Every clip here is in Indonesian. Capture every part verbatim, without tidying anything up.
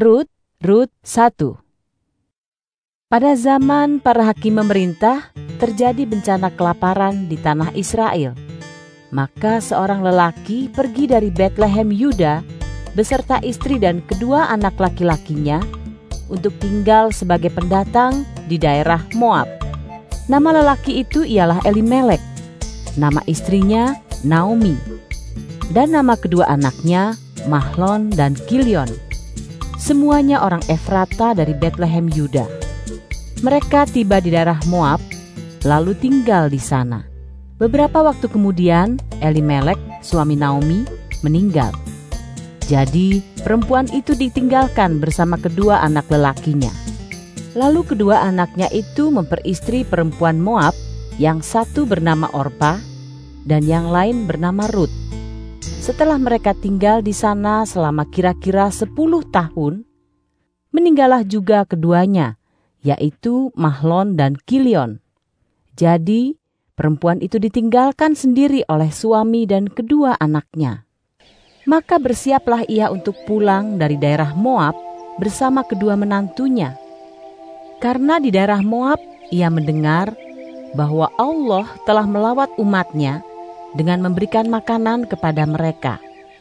Rut, Rut satu. Pada zaman para hakim memerintah, terjadi bencana kelaparan di tanah Israel. Maka seorang lelaki pergi dari Betlehem Yuda beserta istri dan kedua anak laki-lakinya untuk tinggal sebagai pendatang di daerah Moab. Nama lelaki itu ialah Elimelek, nama istrinya Naomi, dan nama kedua anaknya Mahlon dan Kilion. Semuanya orang Efrata dari Betlehem Yuda. Mereka tiba di daerah Moab, lalu tinggal di sana. Beberapa waktu kemudian, Elimelek, suami Naomi, meninggal. Jadi, perempuan itu ditinggalkan bersama kedua anak lelakinya. Lalu kedua anaknya itu memperistri perempuan Moab, yang satu bernama Orpa dan yang lain bernama Rut. Setelah mereka tinggal di sana selama kira-kira sepuluh tahun, meninggallah juga keduanya, yaitu Mahlon dan Kilion. Jadi, perempuan itu ditinggalkan sendiri oleh suami dan kedua anaknya. Maka bersiaplah ia untuk pulang dari daerah Moab bersama kedua menantunya. Karena di daerah Moab ia mendengar bahwa Allah telah melawat umatnya dengan memberikan makanan kepada mereka.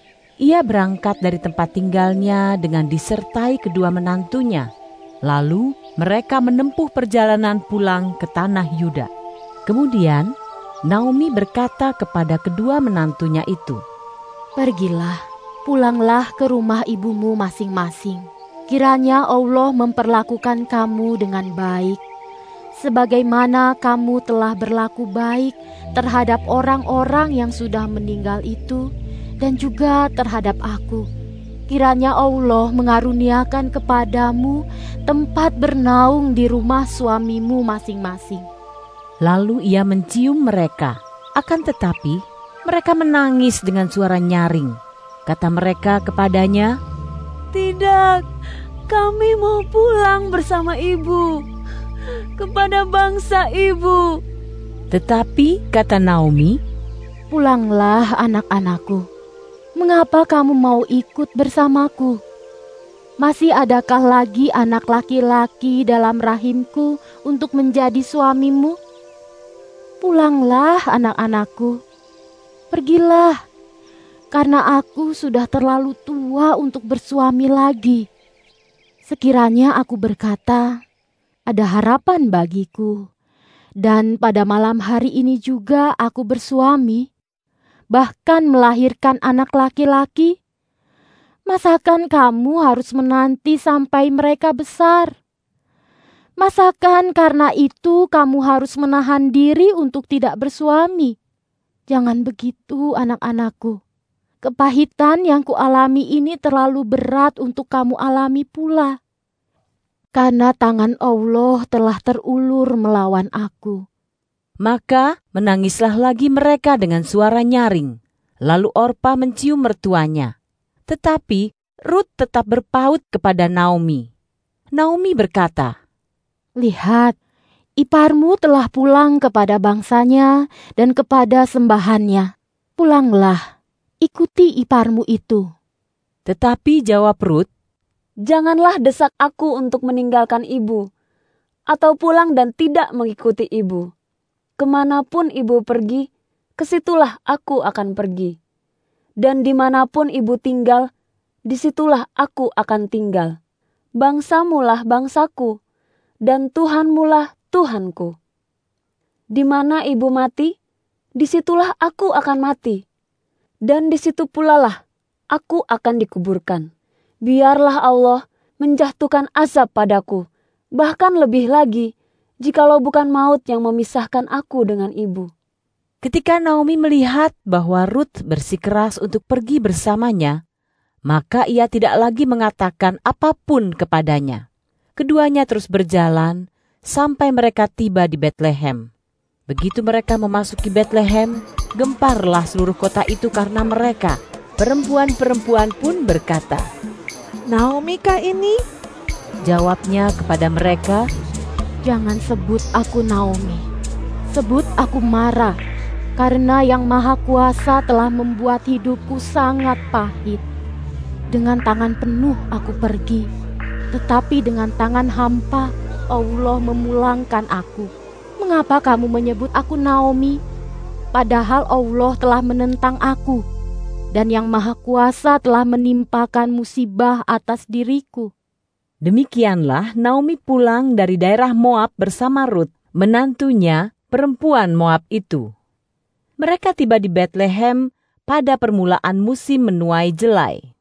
Ia berangkat dari tempat tinggalnya dengan disertai kedua menantunya. Lalu mereka menempuh perjalanan pulang ke tanah Yuda. Kemudian Naomi berkata kepada kedua menantunya itu, "Pergilah, pulanglah ke rumah ibumu masing-masing. Kiranya Allah memperlakukan kamu dengan baik, sebagaimana kamu telah berlaku baik terhadap orang-orang yang sudah meninggal itu dan juga terhadap aku. Kiranya Allah mengaruniakan kepadamu tempat bernaung di rumah suamimu masing-masing." Lalu ia mencium mereka, akan tetapi mereka menangis dengan suara nyaring. Kata mereka kepadanya, "Tidak, kami mau pulang bersama ibu, kepada bangsa ibu." Tetapi kata Naomi, "Pulanglah anak-anakku. Mengapa kamu mau ikut bersamaku? Masih adakah lagi anak laki-laki dalam rahimku untuk menjadi suamimu? Pulanglah anak-anakku. Pergilah, karena aku sudah terlalu tua untuk bersuami lagi. Sekiranya aku berkata, ada harapan bagiku. Dan pada malam hari ini juga aku bersuami, bahkan melahirkan anak laki-laki. Masakan kamu harus menanti sampai mereka besar? Masakan karena itu kamu harus menahan diri untuk tidak bersuami? Jangan begitu, anak-anakku. Kepahitan yang kualami ini terlalu berat untuk kamu alami pula. Karena tangan Allah telah terulur melawan aku." Maka menangislah lagi mereka dengan suara nyaring. Lalu Orpa mencium mertuanya. Tetapi Rut tetap berpaut kepada Naomi. Naomi berkata, "Lihat, iparmu telah pulang kepada bangsanya dan kepada sembahannya. Pulanglah, ikuti iparmu itu." Tetapi jawab Rut, "Janganlah desak aku untuk meninggalkan ibu, atau pulang dan tidak mengikuti ibu. Kemanapun ibu pergi, kesitulah aku akan pergi. Dan dimanapun ibu tinggal, disitulah aku akan tinggal. Bangsamulah bangsaku, dan Tuhanmulah Tuhanku. Di mana ibu mati, disitulah aku akan mati. Dan disitu pula lah aku akan dikuburkan. Biarlah Allah menjatuhkan azab padaku, bahkan lebih lagi, jikalau bukan maut yang memisahkan aku dengan ibu." Ketika Naomi melihat bahwa Rut bersikeras untuk pergi bersamanya, maka ia tidak lagi mengatakan apapun kepadanya. Keduanya terus berjalan sampai mereka tiba di Betlehem. Begitu mereka memasuki Betlehem, gemparlah seluruh kota itu karena mereka. Perempuan-perempuan pun berkata, "Naomi kah ini?" Jawabnya kepada mereka, "Jangan sebut aku Naomi, sebut aku Mara, karena Yang Maha Kuasa telah membuat hidupku sangat pahit. Dengan tangan penuh aku pergi, Tetapi dengan tangan hampa Allah memulangkan aku. Mengapa kamu menyebut aku Naomi? Padahal Allah telah menentang aku, dan Yang Maha Kuasa telah menimpakan musibah atas diriku. Demikianlah Naomi pulang dari daerah Moab bersama Rut, menantunya, perempuan Moab itu. Mereka tiba di Betlehem pada permulaan musim menuai jelai.